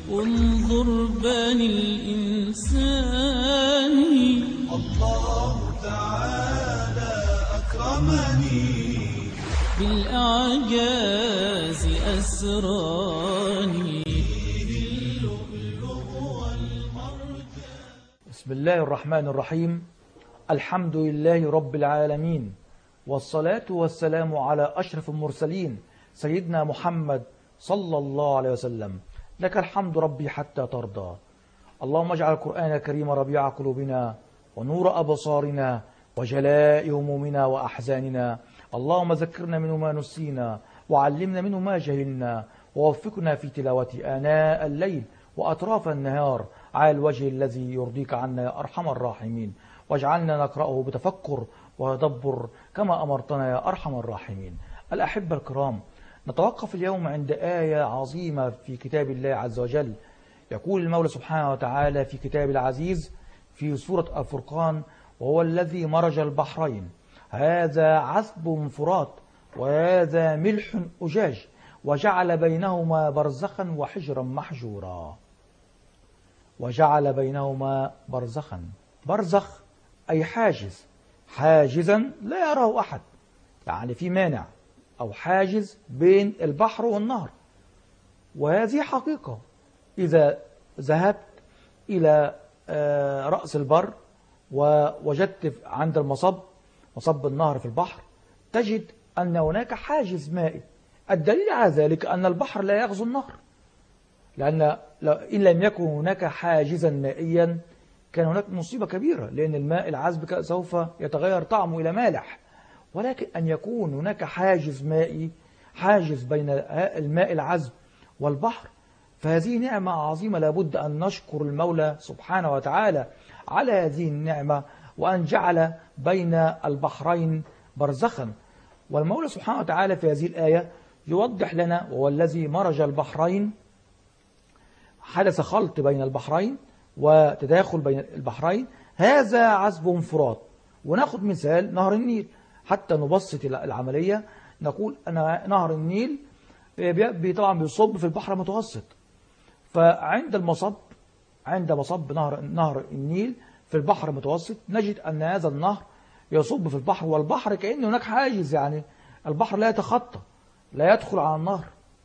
انظر بني الإنسان. الله تعالى أكرمني بالأعجاز أسراني. بسم الله الرحمن الرحيم. الحمد لله رب العالمين، والصلاة والسلام على أشرف المرسلين سيدنا محمد صلى الله عليه وسلم. لك الحمد ربي حتى ترضى. اللهم اجعل القرآن الكريم ربيع قلوبنا ونور أبصارنا وجلاء همومنا وأحزاننا. اللهم ذكرنا منه ما نسينا وعلمنا منه ما جهلنا، ووفقنا في تلاوته آناء الليل وأطراف النهار على الوجه الذي يرضيك عنا يا أرحم الراحمين، واجعلنا نقرأه بتفكر وتدبر كما أمرتنا يا أرحم الراحمين. الأحبة الكرام، نتوقف اليوم عند آية عظيمة في كتاب الله عز وجل. يقول المولى سبحانه وتعالى في كتاب العزيز في سورة الفرقان: وهو الذي مرج البحرين هذا عذب فرات وهذا ملح أجاج وجعل بينهما برزخا وحجرا محجورا. وجعل بينهما برزخا، برزخ أي حاجز، حاجزا لا يراه أحد، يعني في مانع أو حاجز بين البحر والنهر. وهذه حقيقة، إذا ذهبت إلى رأس البر ووجدت عند مصب النهر في البحر، تجد أن هناك حاجز مائي. الدليل على ذلك أن البحر لا يغزو النهر، لأن إن لم يكن هناك حاجزا مائيا كان هناك مصيبة كبيرة، لأن الماء العذب سوف يتغير طعمه إلى مالح. ولكن أن يكون هناك حاجز مائي، حاجز بين الماء العذب والبحر، فهذه نعمة عظيمة. لابد أن نشكر المولى سبحانه وتعالى على هذه النعمة، وأن جعل بين البحرين برزخا. والمولى سبحانه وتعالى في هذه الآية يوضح لنا: وهو الذي مرج البحرين، حدث خلط بين البحرين وتداخل بين البحرين، هذا عذب فرات. وناخد مثال نهر النيل حتى نبسط العملية. نقول أن نهر النيل طبعا بيصب في البحر المتوسط، فعند عند مصب نهر النيل في البحر المتوسط نجد أن هذا النهر يصب في البحر، والبحر كأن هناك حاجز، يعني البحر لا يتخطى، لا يدخل على النهر،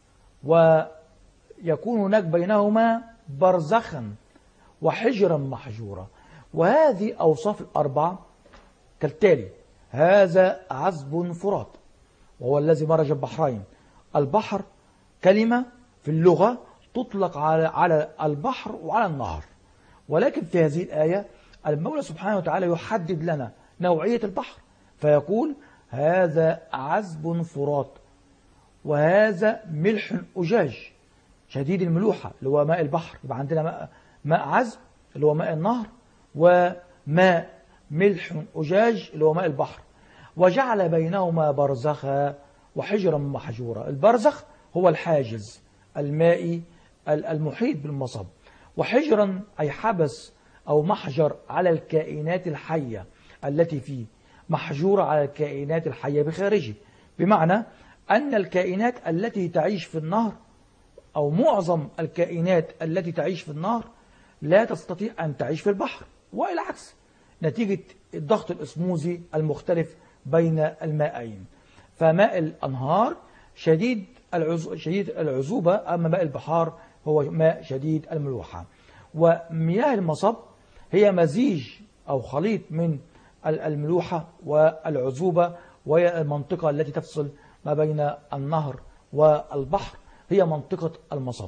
ويكون هناك بينهما برزخا وحجرا محجورا. وهذه أوصاف الأربعة كالتالي: هذا عذب فرات، وهو الذي مرج البحرين. البحر كلمة في اللغة تطلق على البحر وعلى النهر، ولكن في هذه الآية المولى سبحانه وتعالى يحدد لنا نوعية البحر، فيقول: هذا عذب فرات وهذا ملح أجاج شديد الملوحة اللي هو ماء البحر. يبقى عندنا ماء عذب اللي هو ماء النهر، وماء ملح أجاج اللي هو ماء البحر. وجعل بينهما برزخا وحجرا محجورا. البرزخ هو الحاجز المائي المحيط بالمصب، وحجرا أي حبس أو محجر على الكائنات الحية التي فيه، محجورة على الكائنات الحية بخارجه، بمعنى أن الكائنات التي تعيش في النهر أو معظم الكائنات التي تعيش في النهر لا تستطيع أن تعيش في البحر، والعكس نتيجة الضغط الأسموزي المختلف بين المائين. فماء الأنهار شديد العذوبة، أما ماء البحار هو ماء شديد الملوحة. ومياه المصب هي مزيج أو خليط من الملوحة والعذوبة، وهي المنطقة التي تفصل ما بين النهر والبحر، هي منطقة المصب.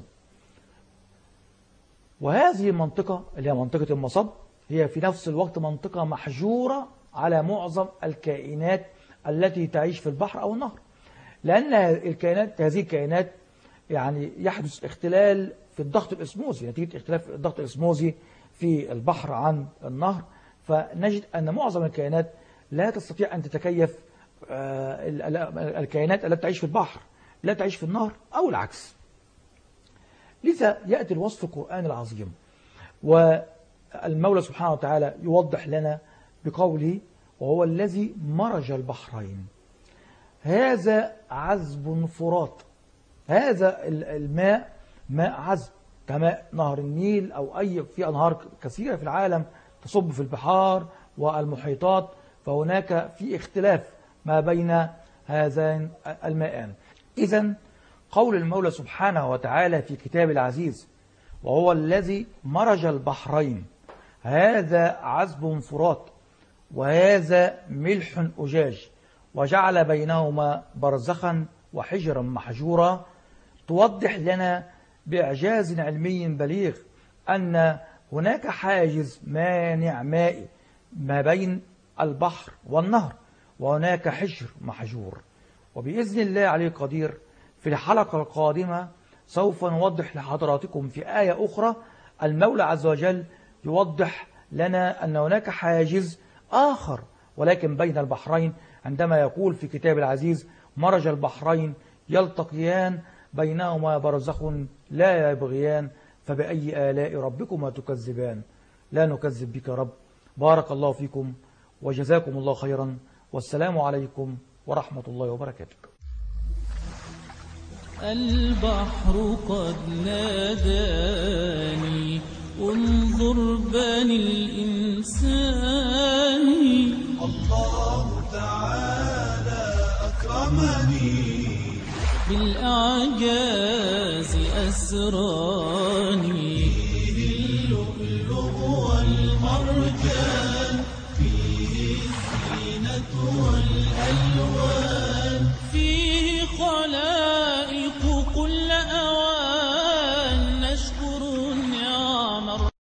وهذه المنطقة اللي هي منطقة المصب هي في نفس الوقت منطقة محجورة على معظم الكائنات التي تعيش في البحر أو النهر، لأن هذه الكائنات يعني يحدث اختلال في الضغط الإسموزي نتيجة اختلاف الضغط الإسموزي في البحر عن النهر. فنجد أن معظم الكائنات لا تستطيع أن تتكيف، الكائنات التي تعيش في البحر لا تعيش في النهر أو العكس. لذا يأتي الوصف القرآن العظيم، والمولى سبحانه وتعالى يوضح لنا بقوله: وهو الذي مرج البحرين هذا عذب فرات. هذا الماء ماء عذب كماء نهر النيل أو في أنهار كثيرة في العالم تصب في البحار والمحيطات، فهناك في اختلاف ما بين هذين الماءان. إذن قول المولى سبحانه وتعالى في كتاب العزيز: وهو الذي مرج البحرين هذا عذب فرات وهذا ملح أجاج وجعل بينهما برزخا وحجرا محجورا، توضح لنا بإعجاز علمي بليغ أن هناك حاجز مانع مائي ما بين البحر والنهر، وهناك حجر محجور. وبإذن الله عليه قدير في الحلقة القادمة سوف نوضح لحضراتكم في آية أخرى المولى عز وجل يوضح لنا أن هناك حاجز آخر ولكن بين البحرين، عندما يقول في كتاب العزيز: مرج البحرين يلتقيان بينهما برزخ لا يبغيان فبأي آلاء ربكما تكذبان. لا نكذب بك يا رب. بارك الله فيكم وجزاكم الله خيرا، والسلام عليكم ورحمة الله وبركاته. البحر قد ناداني انظر بني الإنسان. الله تعالى أكرمني بالأعجاز أسراني. فيه اللؤلؤ والمرجان، فيه الزينة والألوان.